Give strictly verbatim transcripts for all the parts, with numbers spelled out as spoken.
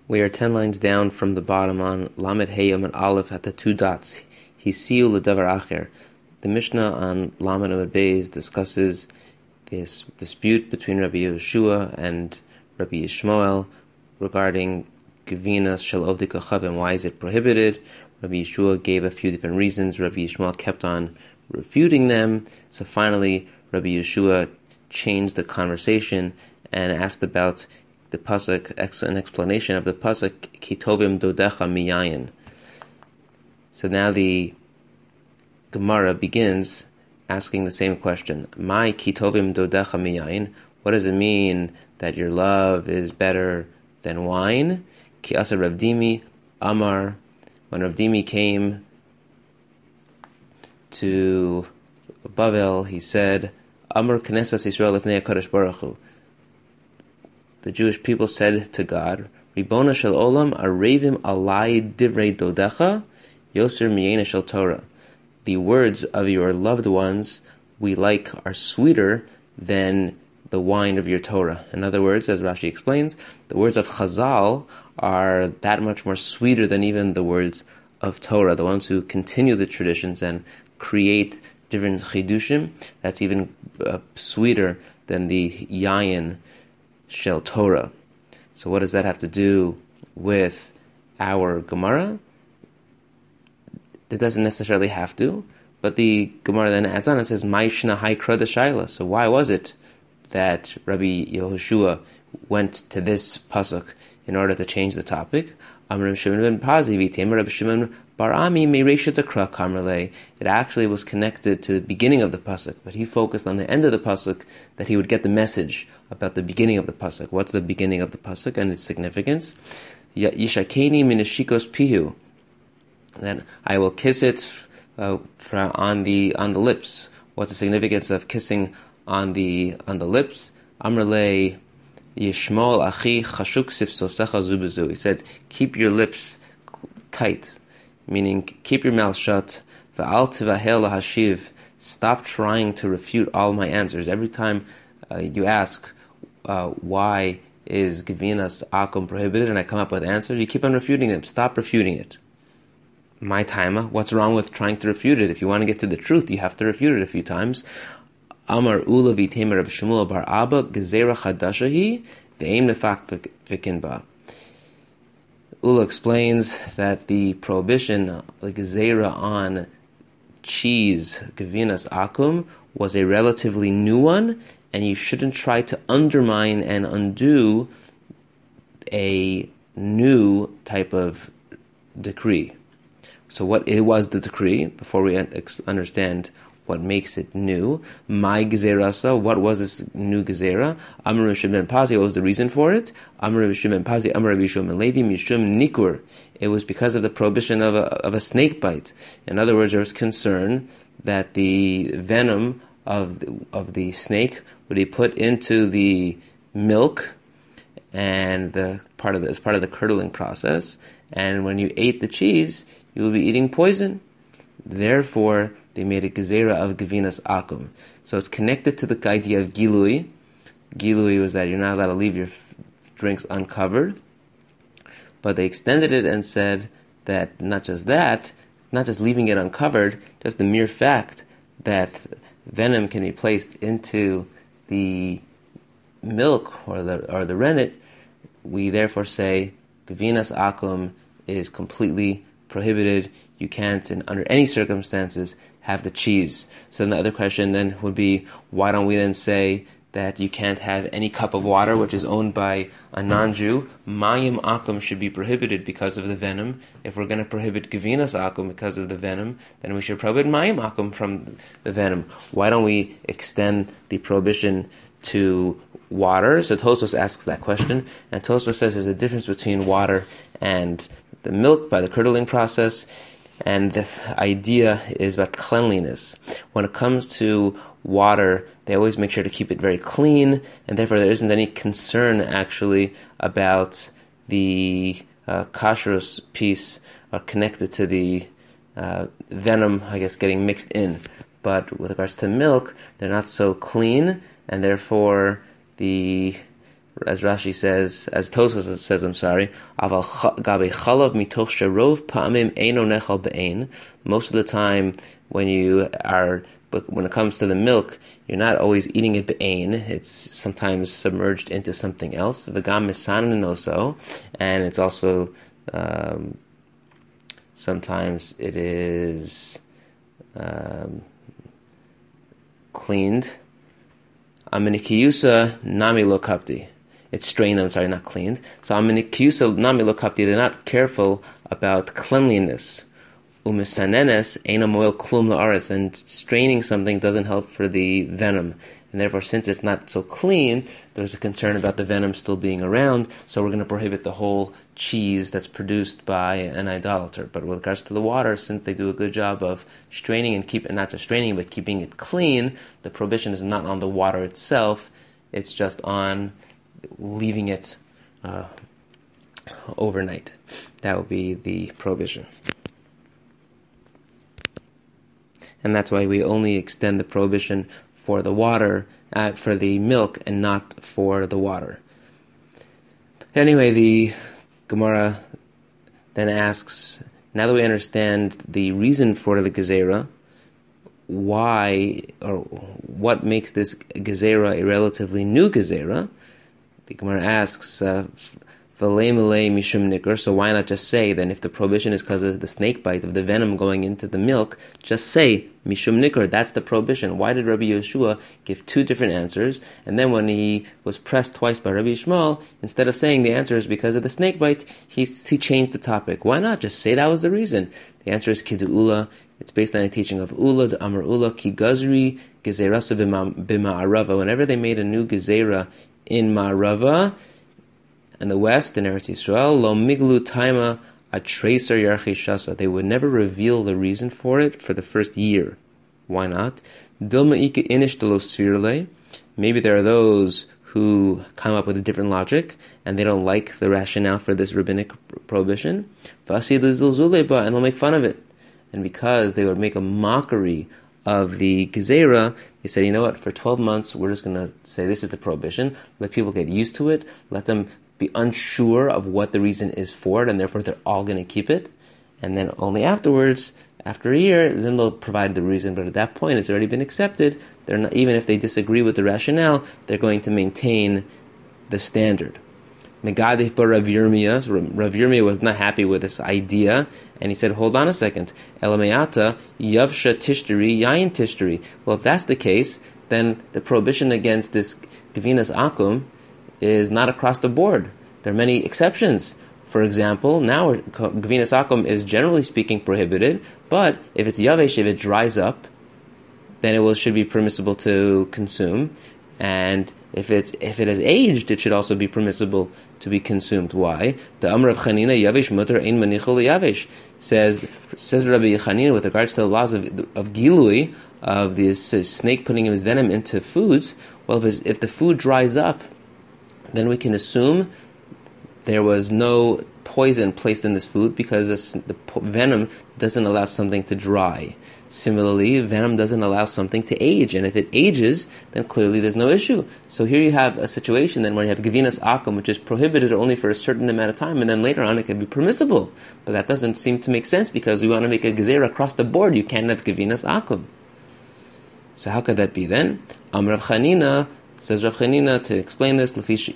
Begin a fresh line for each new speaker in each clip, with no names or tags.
We are ten lines down from the bottom on Lamed Hey Amud Aleph at the two dots. Hisiu L'Davar Acher. The Mishnah on Lamed Amud Beis discusses this dispute between Rabbi Yehoshua and Rabbi Yishmael regarding Gevinas Shel Ovdei Kochav and why is it prohibited. Rabbi Yehoshua gave a few different reasons. Rabbi Yishmael kept on refuting them. So finally, Rabbi Yehoshua changed the conversation and asked about the pasuk, an explanation of the pasuk Kitovim Dodecha Miyayin. So now the Gemara begins asking the same question. My Kitovim Dodecha Miyayin. What does it mean that your love is better than wine? Ki asa Rav Dimi Amar. When Rav Dimi came to Bavel, he said, Amar Knesset Yisrael Lifnei HaKadosh Baruch Hu. The Jewish people said to God, Ribona shel olam arevim alai divrei dodecha yoser miyena shel Torah. The words of your loved ones we like are sweeter than the wine of your Torah. In other words, as Rashi explains, the words of Chazal are that much more sweeter than even the words of Torah, the ones who continue the traditions and create different chidushim. That's even uh, sweeter than the yayin shel Torah. So what does that have to do with our Gemara? It doesn't necessarily have to, but the Gemara then adds on and says, Ma'ishna haikra de shaila. So why was it that Rabbi Yehoshua went to this pasuk in order to change the topic? Amr Shimon ben Pazi v'temer Rabbi Shimon bar Ami me'reishat akra kamerle. It actually was connected to the beginning of the pasuk, but he focused on the end of the pasuk that he would get the message about the beginning of the pasuk. What's the beginning of the pasuk and its significance? Yishakeni minashikos pihu. Then I will kiss it uh, on the on the lips. What's the significance of kissing on the on the lips? Amrle Yishmol achi chashuk sifsosecha zubezu. He said, keep your lips tight, meaning keep your mouth shut. Va'al tivahel lahashiv. Stop trying to refute all my answers. Every time uh, you ask uh, why is Gevinas Akum prohibited, and I come up with answers, you keep on refuting them. Stop refuting it. My taima, what's wrong with trying to refute it? If you want to get to the truth, you have to refute it a few times. Amar Ula v'temer Reb Shmuel bar Abba gezerah chadashahi ve'em nefak v'kinba. Ula explains that the prohibition, the gezerah on cheese, Gevinas Akum, was a relatively new one, and you shouldn't try to undermine and undo a new type of decree. So what it was the decree, before we understand what makes it new. My gezerasa, what was this new gezerah? Amar Rabbi Shimon ben Pazi, what was the reason for it? Amar Rabbi Shimon ben Pazi, Amar Rabbi Yishmael ben Levi, Mishum Nikur. It was because of the prohibition of a, of a snake bite. In other words, there was concern that the venom of the, of the snake would be put into the milk and the part of the, as part of the curdling process. And when you ate the cheese, you will be eating poison. Therefore, they made a gezerah of Gevinas Akum. So it's connected to the idea of Gilui. Gilui was that you're not allowed to leave your f- drinks uncovered. But they extended it and said that not just that, not just leaving it uncovered, just the mere fact that venom can be placed into the milk or the or the rennet, we therefore say Gevinas Akum is completely prohibited. You can't, in under any circumstances, have the cheese. So then the other question then would be, why don't we then say that you can't have any cup of water which is owned by a non-Jew? Mayim Akum should be prohibited because of the venom. If we're going to prohibit Gevinas Akum because of the venom, then we should prohibit Mayim Akum from the venom. Why don't we extend the prohibition to water? So Tosfos asks that question, and Tosfos says there's a difference between water and the milk by the curdling process, and the idea is about cleanliness. When it comes to water, they always make sure to keep it very clean, and therefore there isn't any concern actually about the uh, kashrus piece uh, connected to the uh, venom, I guess, getting mixed in. But with regards to milk, they're not so clean, and therefore the as Rashi says, as Tosfos says, I'm sorry, aval gabe chalav mitoch sherov pa'amim eino nechal be'ein. Most of the time, when you are, when it comes to the milk, you're not always eating it be'ein. It's sometimes submerged into something else. V'gam misanin also, and it's also um, sometimes it is um, cleaned. Aminikiyusa nami lo kapti. It's strained, I'm sorry, not cleaned. So aminikiyusa nami lo kapti, they're not careful about cleanliness. Umisanenes eina moel klum la'aretz, and straining something doesn't help for the venom. And therefore, since it's not so clean, there's a concern about the venom still being around, so we're going to prohibit the whole cheese that's produced by an idolater. But with regards to the water, since they do a good job of straining and keep, and not just straining, but keeping it clean, the prohibition is not on the water itself, it's just on leaving it uh, overnight. That would be the prohibition. And that's why we only extend the prohibition for the water, uh, for the milk, and not for the water. Anyway, the Gemara then asks, now that we understand the reason for the gezerah, why, or what makes this gezerah a relatively new gezerah, the Gemara asks, uh, so why not just say, then if the prohibition is because of the snake bite, of the venom going into the milk, just say, Mishum Nikr, that's the prohibition. Why did Rabbi Yeshua give two different answers? And then when he was pressed twice by Rabbi Yishmael, instead of saying the answer is because of the snake bite, he, he changed the topic. Why not just say that was the reason? The answer is Kidu Ula. It's based on a teaching of Ula, the Amar Ula, Ki Gazri, Gezerasa B'Ma'arava. Whenever they made a new Gezerah in Ma'arava, in the west, in Eretz Yisrael, lo miglu taima a tracer yarchi shasa. They would never reveal the reason for it for the first year. Why not? Dilma ika inish de lo svirle. Maybe there are those who come up with a different logic, and they don't like the rationale for this rabbinic prohibition. Vasi lizulzuleba, and they'll make fun of it. And because they would make a mockery of the gezerah, they said, you know what, for twelve months, we're just going to say this is the prohibition, let people get used to it, let them be unsure of what the reason is for it, and therefore they're all going to keep it. And then only afterwards, after a year, then they'll provide the reason. But at that point, it's already been accepted. They're not, even if they disagree with the rationale, they're going to maintain the standard. Megadif bar Rav Yirmiyah, so Rav Yirmiyah was not happy with this idea, and he said, hold on a second. Elameata yavsha tishteri yayin tishteri. Well, if that's the case, then the prohibition against this Gevinas Akum is not across the board. There are many exceptions. For example, now Gevinas Akum is generally speaking prohibited, but if it's Yavesh, if it dries up, then it will should be permissible to consume. And if it's if it has aged, it should also be permissible to be consumed. Why? The Amr of Chanina Yavesh Mutter Ein Manichol Yavesh says says Rabbi Chanina with regards to the laws of of Gilui, of this uh, snake putting his venom into foods. Well, if, if the food dries up, then we can assume there was no poison placed in this food because this, the po- venom doesn't allow something to dry. Similarly, venom doesn't allow something to age, and if it ages, then clearly there's no issue. So here you have a situation then where you have Gevinas Akum, which is prohibited only for a certain amount of time, and then later on it can be permissible. But that doesn't seem to make sense because we want to make a gezerah across the board. You can't have Gevinas Akum. So how could that be then? Amr Rav Chanina, says Rav Chanina, to explain this,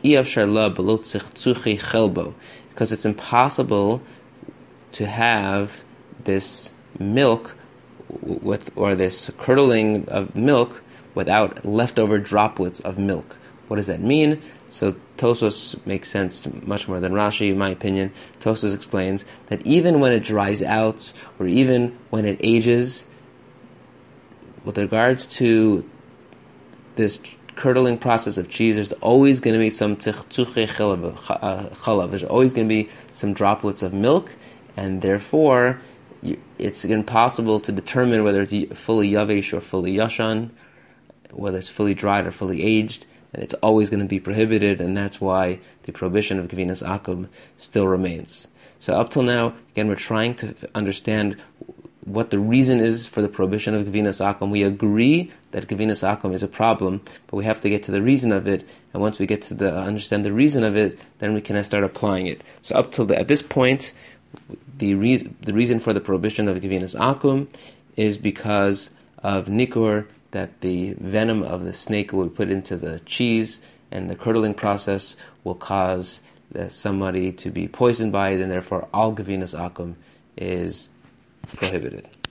because it's impossible to have this milk with, or this curdling of milk without leftover droplets of milk. What does that mean? So Tosfos makes sense much more than Rashi, in my opinion. Tosfos explains that even when it dries out, or even when it ages, with regards to this curdling process of cheese, there's always going to be some tichtuche chalav. There's always going to be some droplets of milk, and therefore it's impossible to determine whether it's fully yavesh or fully yashan, whether it's fully dried or fully aged, and it's always going to be prohibited, and that's why the prohibition of Gevinas Akum still remains. So up till now, again, we're trying to understand what the reason is for the prohibition of Gavinas Akum. We agree that Gavinas Akum is a problem, but we have to get to the reason of it. And once we get to the uh, understand the reason of it, then we can start applying it. So up till the, at this point, the re- the reason for the prohibition of Gavinas Akum is because of Nikur, that the venom of the snake will be put into the cheese, and the curdling process will cause uh, somebody to be poisoned by it, and therefore all Gavinas Akum is prohibited.